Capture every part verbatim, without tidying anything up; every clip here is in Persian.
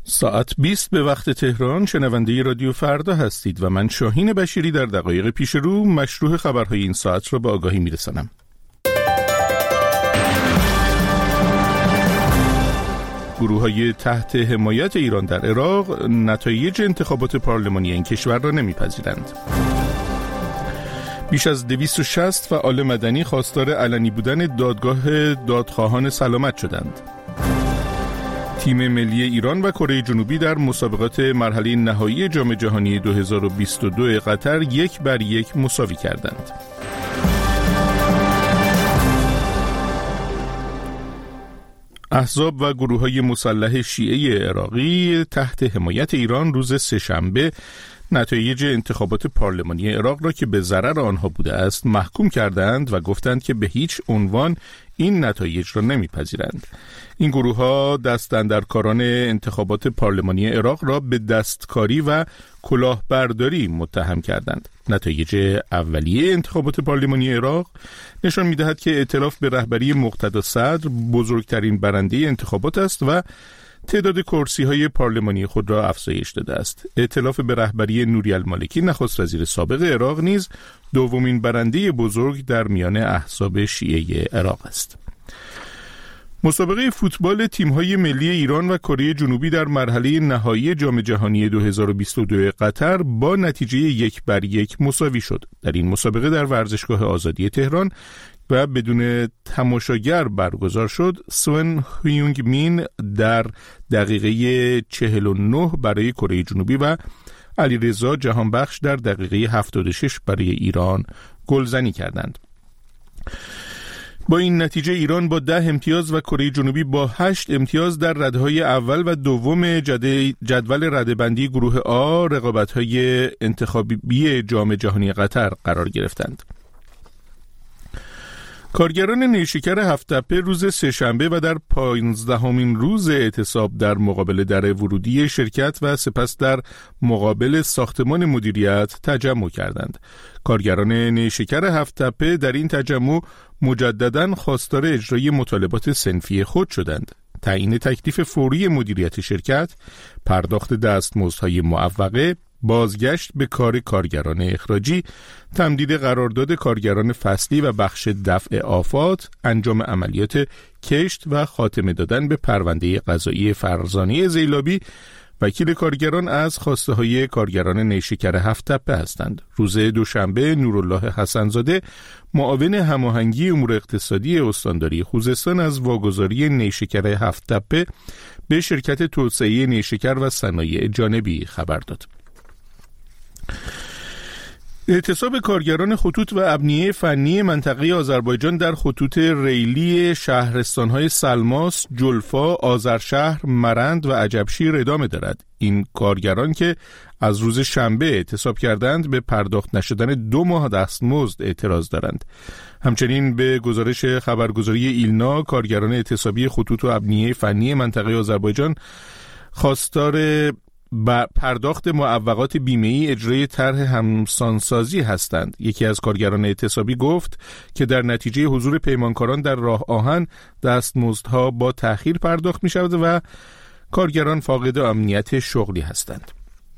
ساعت بیست به وقت تهران شنونده رادیو فردا هستید و من شاهین بشیری در دقایق پیش رو مشروع خبرهای این ساعت را به آگاهی میرسانم. گروه‌های تحت حمایت ایران در عراق نتایج انتخابات پارلمانی این کشور را نمیپذیرند. بیش از دویست و شصت فعال مدنی خواستار علنی بودن دادگاه دادخواهان سلامت شدند. تیم ملی ایران و کره جنوبی در مسابقات مرحله نهایی جام جهانی دو هزار و بیست و دو قطر یک بر یک مساوی کردند. احزاب و گروه‌های مسلح شیعه عراقی تحت حمایت ایران روز سه‌شنبه نتایج انتخابات پارلمانی عراق را که به ضرر آنها بوده است محکوم کردند و گفتند که به هیچ عنوان این نتایج را نمیپذیرند. این گروه‌ها دستاندرکاران انتخابات پارلمانی عراق را به دستکاری و کلاهبرداری متهم کردند. نتایج اولیه انتخابات پارلمانی عراق نشان می‌دهد که ائتلاف به رهبری مقتدا صدر بزرگترین برنده انتخابات است و تعداد کرسی‌های پارلمانی خود را افزایش داده است. ائتلاف به رهبری نوری المالکی نخست وزیر سابق عراق نیز دومین برنده بزرگ در میان احزاب شیعه عراق است. مسابقه فوتبال تیم‌های ملی ایران و کره جنوبی در مرحله نهایی جام جهانی دو هزار و بیست و دو قطر با نتیجه یک بر یک مساوی شد. در این مسابقه در ورزشگاه آزادی تهران و بدون تماشاگر برگزار شد. سون هیونگ مین در دقیقه چهل و نه برای کره جنوبی و علیرضا جهانبخش در دقیقه هفتاد و شش برای ایران گلزنی کردند. با این نتیجه ایران با ده امتیاز و کره جنوبی با هشت امتیاز در رده‌های اول و دوم جدول رده‌بندی گروه آ رقابت‌های انتخابی جام جهانی قطر قرار گرفتند. کارگران نیشکر هفت‌تپه روز سه‌شنبه و در پانزدهمین روز اعتصاب در مقابل در ورودی شرکت و سپس در مقابل ساختمان مدیریت تجمع کردند. کارگران نیشکر هفت‌تپه در این تجمع مجدداً خواستار اجرای مطالبات صنفی خود شدند. تعیین تکلیف فوری مدیریت شرکت، پرداخت دستمزدهای معوقه، بازگشت به کار کارگران اخراجی، تمدید قرارداد کارگران فصلی و بخش دفع آفات، انجام عملیات کشت و خاتمه دادن به پرونده قضایی فرزانه زیلابی. وکیل کارگران از خواسته های کارگران نیشکر هفت‌تپه هستند. روز دوشنبه نورالله حسن‌زاده معاون هماهنگی امور اقتصادی استانداری خوزستان از واگذاری نیشکر هفت‌تپه به شرکت توسعه نیشکر و صنایع جانبی خبر داد. اعتصاب کارگران خطوط و ابنیه فنی منطقه آذربایجان در خطوط ریلی شهرستان‌های سلماس، جلفا، آذرشهر، مرند و عجبشیر ادامه دارد. این کارگران که از روز شنبه اعتصاب کردند به پرداخت نشدن دو ماه دستمزد اعتراض دارند. همچنین به گزارش خبرگزاری ایلنا، کارگران اعتصابی خطوط و ابنیه فنی منطقه آذربایجان خواستار با پرداخت معوقات بیمه‌ای اجرای طرح همسانسازی هستند. یکی از کارگران اعتصابی گفت که در نتیجه حضور پیمانکاران در راه آهن دستمزدها با تأخیر پرداخت می شود و کارگران فاقد امنیت شغلی هستند.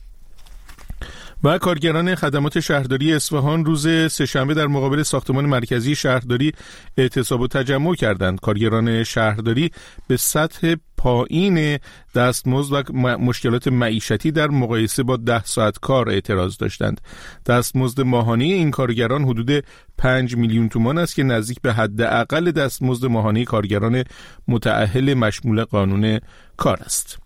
و کارگران خدمات شهرداری اصفهان روز سه‌شنبه در مقابل ساختمان مرکزی شهرداری اعتصاب و تجمع کردند. کارگران شهرداری به سطح پایین دستمزد و مشکلات معیشتی در مقایسه با ده ساعت کار اعتراض داشتند. دستمزد ماهانه این کارگران حدود پنج میلیون تومان است که نزدیک به حداقل دستمزد ماهانه کارگران متأهل مشمول قانون کار است.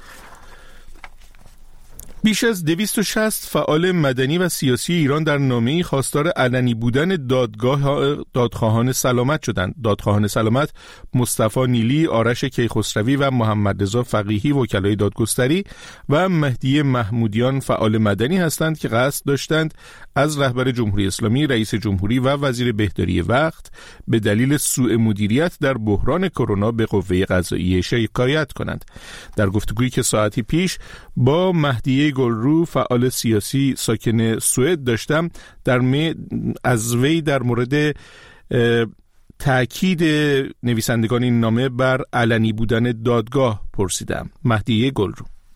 بیش از دویست و شصت فعال مدنی و سیاسی ایران در نامه‌ای خواستار علنی بودن دادگاه دادخواهان سلامت شدند. دادخواهان سلامت مصطفی نیلی، آرش کیخسروی و محمد رضا فقیهی وکلای دادگستری و مهدی محمودیان فعال مدنی هستند که قصد داشتند از رهبر جمهوری اسلامی، رئیس جمهوری و وزیر بهداری وقت به دلیل سوء مدیریت در بحران کرونا به قوه قضاییه شکایت کنند. در گفتگویی که ساعتی پیش با مهدی گلرو فعال سیاسی ساکن سوئد داشتم، در می از وی در مورد تأکید نویسندگان این نامه بر علنی بودن دادگاه پرسیدم. مهدی گلرو: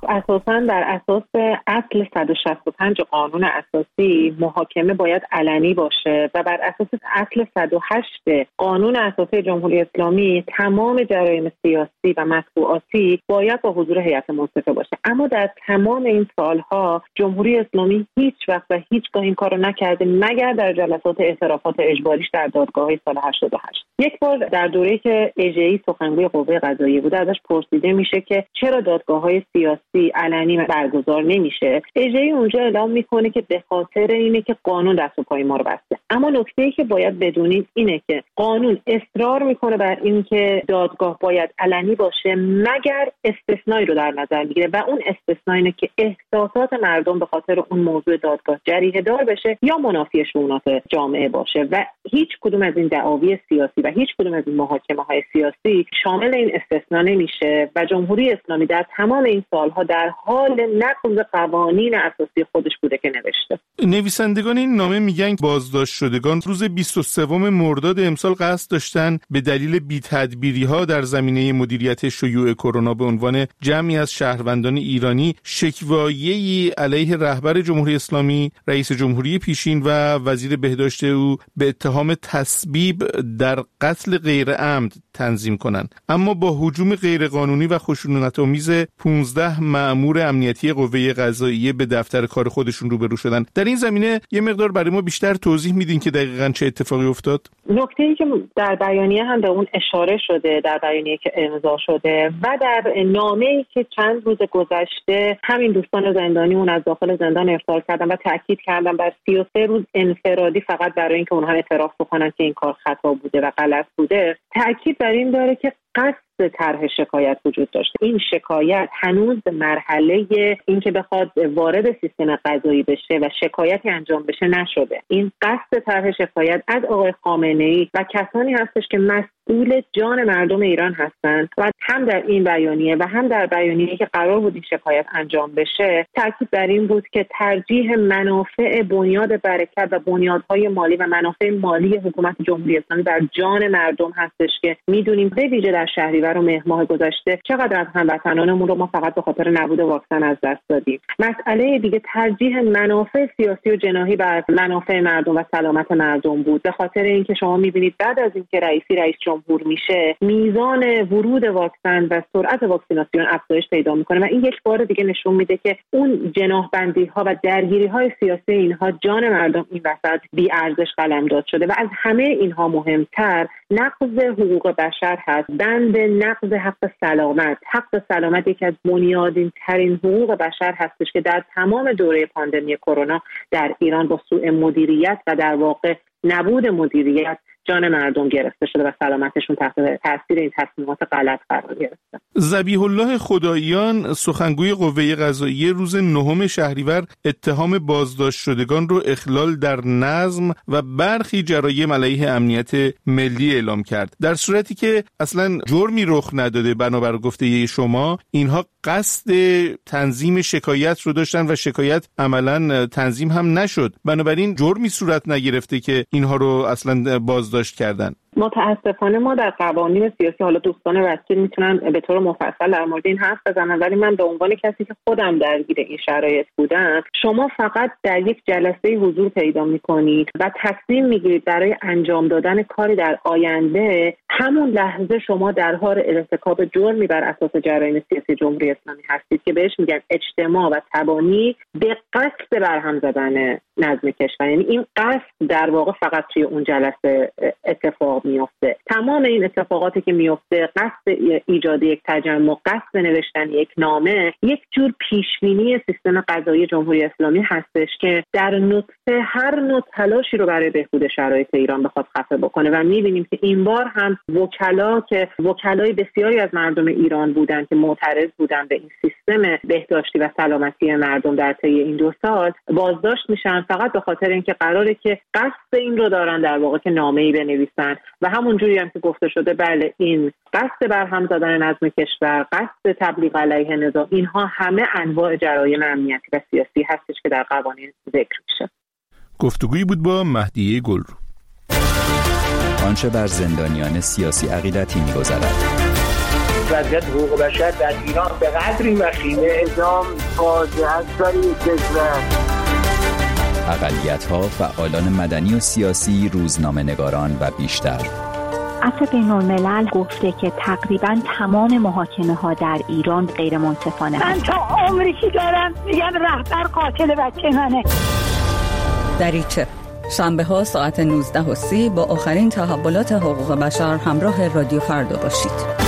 اساساً بر اساس اصل صد و شصت و پنج قانون اساسی محاکمه باید علنی باشه و بر اساس اصل صد و هشت قانون اساسی جمهوری اسلامی تمام جرایم سیاسی و مطبوعاتی باید با حضور هیئت منصفه باشه. اما در تمام این سالها جمهوری اسلامی هیچ وقت و هیچگاه این کارو نکرده مگر در جلسات اعترافات اجباریش در دادگاه‌های سال هشتاد و هشت. یک بار در دوره‌ای که اژه‌ای سخنگوی قوه قضاییه بود ازش پرسیده میشه که چرا دادگاه‌های سیاسی علنی برگزار نمیشه. اژه‌ای اونجا اعلام میکنه که به خاطر اینه که قانون دست و پای ما رو بسته. اما نکته‌ای که باید بدونید اینه که قانون اصرار میکنه بر این که دادگاه باید علنی باشه مگر استثنایی رو در نظر میگیره و اون استثنا اینه که احساسات مردم به خاطر اون موضوع دادگاه جریحه دار بشه یا منافی شؤونات جامعه باشه و هیچ کدوم از این دعاوی سیاسی و هیچ کدوم از این محاکمه‌های سیاسی شامل این استثنا نمیشه و جمهوری اسلامی در تمام این سالها در حال نقض قوانین اساسی خودش بوده که نوشته. نویسندگان این نامه میگن بازداشت شدگان روز بیست و سوم مرداد امسال قصد داشتن به دلیل بی‌تدبیری‌ها در زمینه مدیریت شیوع کرونا به عنوان جمعی از شهروندان ایرانی شکوایه‌ای علیه رهبر جمهوری اسلامی، رئیس جمهوری پیشین و وزیر بهداشت او به اتهام تسبیب در قتل غیر عمد تنظیم کنند. اما با هجوم غیرقانونی و خشونت‌آمیز پانزده مأمور امنیتی قوه قضاییه به دفتر کار خودشون روبرو شدن. در این زمینه یه مقدار برای ما بیشتر توضیح میدین که دقیقاً چه اتفاقی افتاد؟ نکته‌ای که در بیانیه هم به اون اشاره شده، در بیانیه که امضا شده و در نامه‌ای که چند روز گذشته همین دوستان زندانیمون از داخل زندان ارسال کردن و تاکید کردن بر سی و سه روز انفرادی فقط برای اینکه اونها اعتراف بکنن که این کار خطا بوده و غلط بوده، تاکید بر این داره که قصد طرح شکایت وجود داشته. این شکایت هنوز به مرحله این که بخواد وارد سیستم قضایی بشه و شکایتی انجام بشه نشده. این قصد طرح شکایت از آقای خامنه‌ای و کسانی هستش که مسئول جان مردم ایران هستند و هم در این بیانیه و هم در بیانیه‌ای که قرار بود این شکایت انجام بشه تاکید بر این بود که ترجیح منافع بنیاد برکت و بنیادهای مالی و منافع مالی حکومت جمهوری اسلامی بر جان مردم هستش که میدونیم به ویژه در شهریور و مهر ماه گذشته چقدر از هموطنانمون رو ما فقط به خاطر نبود واکسن از دست دادیم. مسئله دیگه ترجیح منافع سیاسی و جناحی بر منافع مردم و سلامت مردم بود. به خاطر اینکه شما میبینید بعد از اینکه رئیسی رئیس جمهور میشه میزان ورود واکسن و سرعت واکسیناسیون افزایش پیدا میکنه و این یک بار دیگه نشون میده که اون جناحبندی ها و درگیری های سیاسی اینها جان مردم این وسط بی ارزش قلمداد شده و از همه اینها مهمتر نقض حقوق بشر هست. بند نقض حق سلامت. حق سلامت یکی از بنیادین ترین حقوق بشر هستش که در تمام دوره پاندمی کرونا در ایران با سوء مدیریت و در واقع نبود مدیریت جان مردم گرفته شده و سلامتشون تحت تاثیر این تصمیمات غلط قرار گرفته. ذبیح الله خداییان سخنگوی قوه قضاییه روز نهم شهریور اتهام بازداشت شدگان رو اخلال در نظم و برخی جرایم علیه امنیت ملی اعلام کرد، در صورتی که اصلا جرمی رخ نداده. بنابر گفته شما اینها قصد تنظیم شکایت رو داشتن و شکایت عملاً تنظیم هم نشد، بنابراین جرمی صورت نگرفته که اینها رو اصلا بازداشت کردن. متاسفانه ما در قوانین سیاسی، حالا دوستان وکیل میتونن به طور مفصل در مورد این حرف بزنن، ولی من به عنوان کسی که خودم درگیر این شرایط بودم، شما فقط در یک جلسه حضور پیدا میکنید و تصمیم میگیرید برای انجام دادن کاری در آینده. همون لحظه شما در حال ارتکاب جرمی بر اساس جرایم سیاسی جمهوری اسلامی هستید که بهش میگن اجتماع و تبانی به قصد برهم زدن نظم کشور. یعنی این قصد در واقع فقط توی اون جلسه اتفاق میفته. تمام این اتفاقاتی که میفته، قصد ایجاد یک تجمع، قصد نوشتن یک نامه، یک جور پیشبینی سیستم قضایی جمهوری اسلامی هستش که در نطفه هر نوع تلاشی رو برای بهبود شرایط ایران بخواد خفه بکنه و میبینیم که این بار هم وکلا که وکلای بسیاری از مردم ایران بودن که معترض بودن به این سیستم بهداشتی و سلامتی مردم در طی این دو سال بازداشت میشن فقط به خاطر اینکه قراره که قصد این رو دارن در واقع که نامه‌ای بنویسن و همونجوری هم که گفته شده بله این قصد برهم زدن نظم کشور، قصد تبلیغ علیه نظام، اینها همه انواع جرایم امنیتی و سیاسی هستش که در قوانین ذکر میشه. گفتگویی بود با مهدیه گلرو. آنچه بر زندانیان سیاسی عقیدتی می‌گذرد. وضعیت حقوق بشر در ایران به قدری وخیمه، اعدام فاجعه است برای کشور. اقلیت‌ها، فعالان مدنی و سیاسی، روزنامه‌نگاران و بیشتر. عفو بین‌الملل گفته که تقریباً تمام محاکمه‌ها در ایران غیر منصفانه. من تا عمری که دارم میگم رهبر قاتل بچه منه. دریچه شنبه ها ساعت نوزده و سی با آخرین تحولات حقوق بشر همراه رادیو فردا باشید.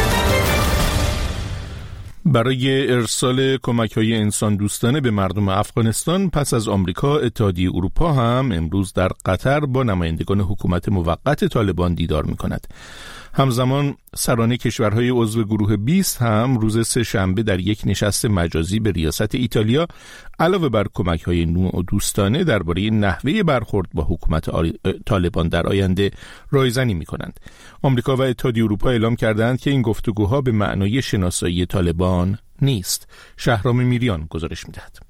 برای ارسال کمک‌های انسان دوستانه به مردم افغانستان پس از آمریکا، اتحادیه اروپا هم امروز در قطر با نمایندگان حکومت موقت طالبان دیدار می‌کند. همزمان سران کشورهای عضو گروه بیست هم روز سه شنبه در یک نشست مجازی به ریاست ایتالیا علاوه بر کمک‌های نوع دوستانه درباره نحوه برخورد با حکومت طالبان در آینده رایزنی می‌کنند. آمریکا و اتحادیه اروپا اعلام کردند که این گفتگوها به معنای شناسایی طالبان نیست. شهرام میریان گزارش می‌دهد.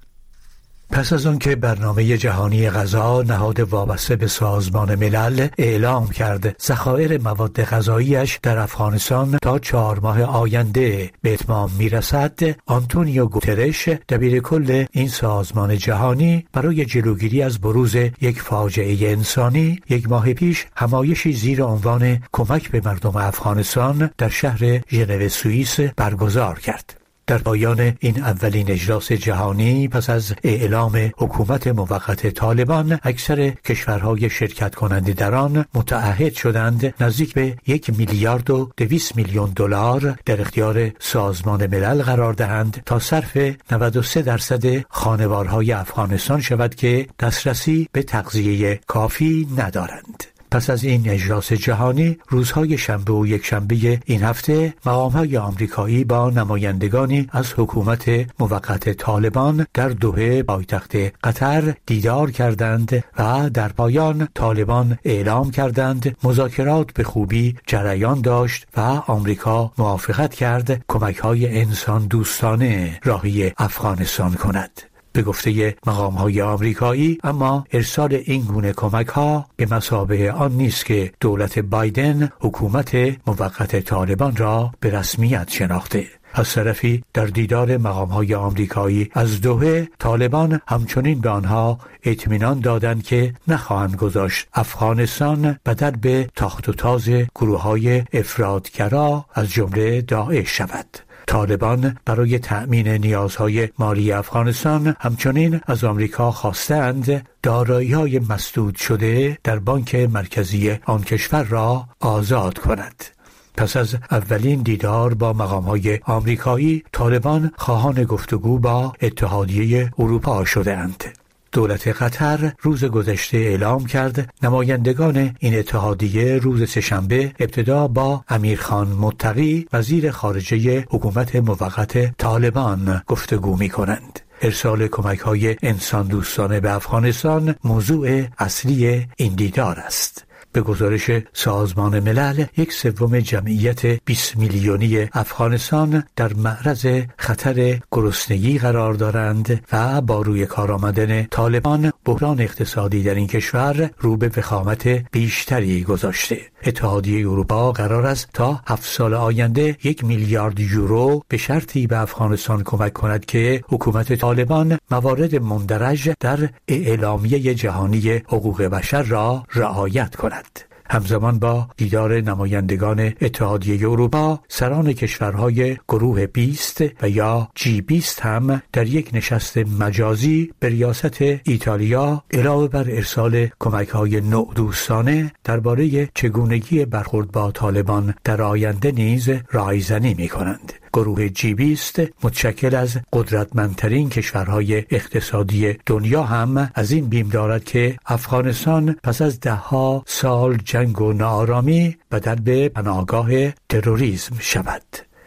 پس از آن که برنامه جهانی غذا نهاد وابسته به سازمان ملل اعلام کرد ذخایر مواد غذایی‌اش در افغانستان تا چهار ماه آینده به اتمام میرسد، آنتونیو گوترش دبیرکل این سازمان جهانی برای جلوگیری از بروز یک فاجعه انسانی یک ماه پیش همایشی زیر عنوان کمک به مردم افغانستان در شهر ژنو سوئیس برگزار کرد. در پایان این اولین اجلاس جهانی پس از اعلام حکومت موقت طالبان، اکثر کشورهای شرکت کننده در آن متعهد شدند نزدیک به یک میلیارد و دویست میلیون دلار در اختیار سازمان ملل قرار دهند تا صرف نود و سه درصد خانوارهای افغانستان شود که دسترسی به تغذیه کافی ندارند. پس از این اجلاس جهانی، روزهای شنبه و یک شنبه این هفته مقام‌های آمریکایی با نمایندگانی از حکومت موقت طالبان در دوحه پایتخت قطر دیدار کردند و در پایان طالبان اعلام کردند مذاکرات به خوبی جریان داشت و آمریکا موافقت کرد کمک‌های انسان دوستانه راهی افغانستان کند. به گفته مقام‌های آمریکایی، اما ارسال این گونه کمک‌ها به مثابه آن نیست که دولت بایدن حکومت موقت طالبان را به رسمیت شناخته. از طرفی در دیدار مقام‌های آمریکایی از دوحه، طالبان همچنین به آنها اطمینان دادند که نخواهند گذاشت افغانستان بدل به تاخت و تاز گروه‌های افراطگرا از جمله داعش شود. طالبان برای تأمین نیازهای مالی افغانستان همچنین از آمریکا خواستند دارایی‌های مسدود شده در بانک مرکزی آن کشور را آزاد کند. پس از اولین دیدار با مقام‌های آمریکایی، طالبان خواهان گفتگو با اتحادیه اروپا شدند. دولت قطر روز گذشته اعلام کرد نمایندگان این اتحادیه روز سه‌شنبه ابتدا با امیرخان متقی وزیر خارجه حکومت موقت طالبان گفتگو می‌کنند. ارسال کمک‌های انسان دوستانه به افغانستان موضوع اصلی این دیدار است. به گزارش سازمان ملل، یک سوم جمعیت بیست میلیونی افغانستان در معرض خطر گرسنگی قرار دارند و با روی کار آمدن طالبان بحران اقتصادی در این کشور رو به وخامت بیشتری گذاشته. اتحادیه اروپا قرار است تا هفت سال آینده یک میلیارد یورو به شرطی به افغانستان کمک کند که حکومت طالبان موارد مندرج در اعلامیه جهانی حقوق بشر را رعایت کند. همزمان با دیدار نمایندگان اتحادیه اروپا، سران کشورهای گروه بیست و یا جی بیست هم در یک نشست مجازی به ریاست ایتالیا علاوه بر ارسال کمک‌های نوع دوستانه درباره چگونگی برخورد با طالبان در آینده نیز رایزنی می‌کنند. گروه جی بیست متشکل از قدرتمندترین کشورهای اقتصادی دنیا هم از این بیم دارد که افغانستان پس از دهها سال جنگ و ناآرامی بدل به پناهگاه تروریسم شود.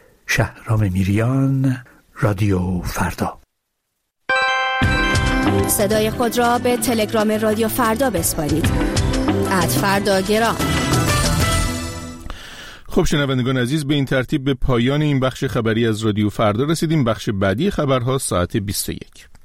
شهرام میریان، رادیو فردا. صدای خود را به تلگرام رادیو فردا بسپارید. ات فردا گرام. خب شنوندگان عزیز، به این ترتیب به پایان این بخش خبری از رادیو فردا رسیدیم. بخش بعدی خبرها ساعت بیست و یک.